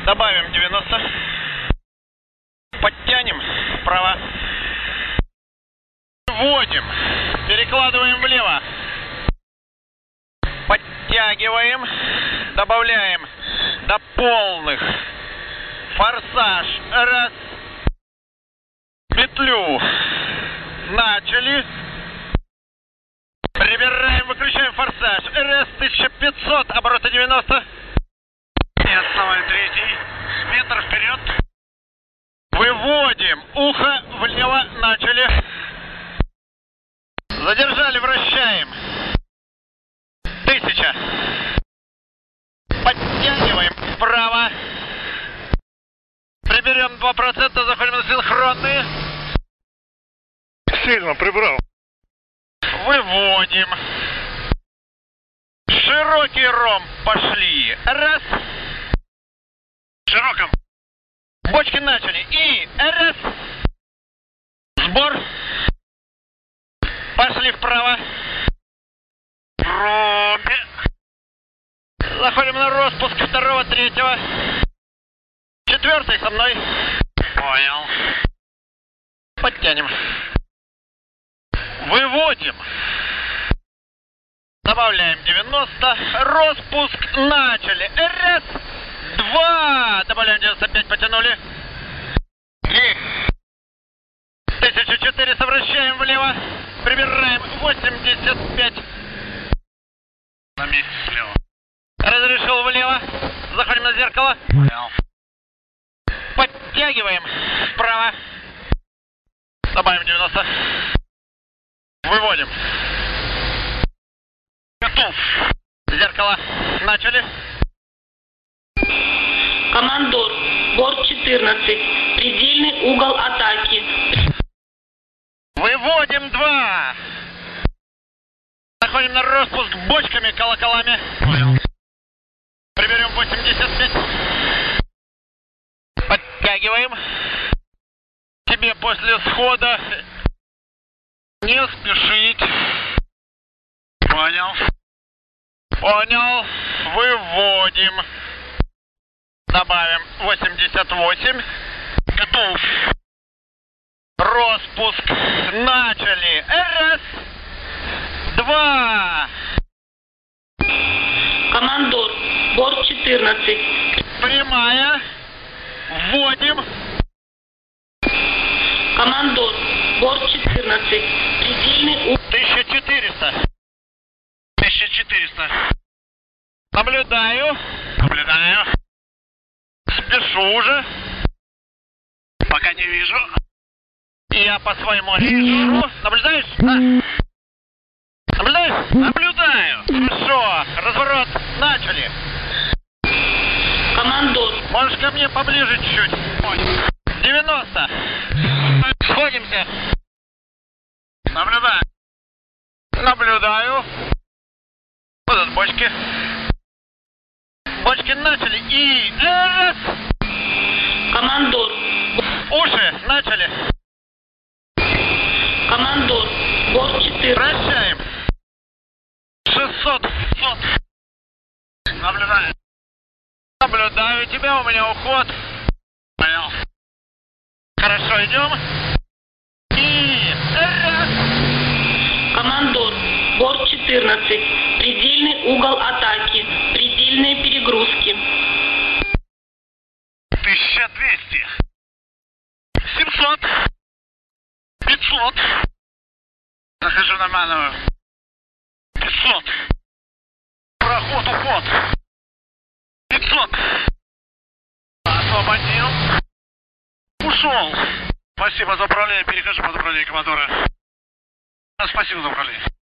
Добавим 90. Подтянем вправо. Вводим. Перекладываем влево. Подтягиваем. Добавляем до полных. Форсаж. Раз. Петлю. Начали. Прибираем, выключаем форсаж. РС 1500, обороты 90. И отставай третий. Метр вперед. Выводим. Ухо влево. Начали. Задержали, вращаем. 1000. Подтягиваем вправо. Приберем 2%, заходим на синхронные. Сильно прибрал. Выводим. Широкий ромб пошли. Раз. В широком. Бочки начали. И раз. Сбор. Пошли вправо. В ромбе. Заходим на распуск второго, третьего. Четвертый со мной. Понял. Подтянем. Выводим. Добавляем 90. Распуск начали. Раз. Два. Добавляем 95. Потянули. 1400. Вращаем влево. Прибираем 85. На месте слева. Разрешил влево. Заходим на зеркало. Понял. Подтягиваем вправо. Добавим 90. Выводим. Готов. Зеркало. Начали. Командор, борт 14. Предельный угол атаки. Выводим 2. Заходим на распуск бочками, колоколами. Понял. Приберем 85. Подтягиваем. Тебе после схода не спешить. Понял. Понял. Выводим. Добавим 88. Готов. Распуск. Начали. Раз. Два. Командор, борт 14. Прямая. Вводим. Командор, борт 14. Предельный угол. 1400. 1400. Наблюдаю. Наблюдаю. Спешу уже. Пока не вижу. Я по-своему реагирую. Наблюдаешь? А? Наблюдаешь? Наблюдаю. Хорошо. Разворот. Начали. Командор, Можешь ко мне поближе чуть-чуть. Понял. 90. Сходимся. Наблюдаю. Наблюдаю. Вот от бочки. Бочки начали. И раз. командор, Уши. Начали. командор, борт 14. Вращаем. 600. 500. Наблюдаю. Наблюдаю тебя. У меня уход. Понял. Хорошо, идем. И раз. Командор, борт 14. Предельный угол атаки. Предельные перегрузки. 1200. 700. 500. Захожу на мановую. 500. Проход, уход. 500. Освободил. Ушел. Спасибо за управление. Перехожу под управление командора. Спасибо за управление.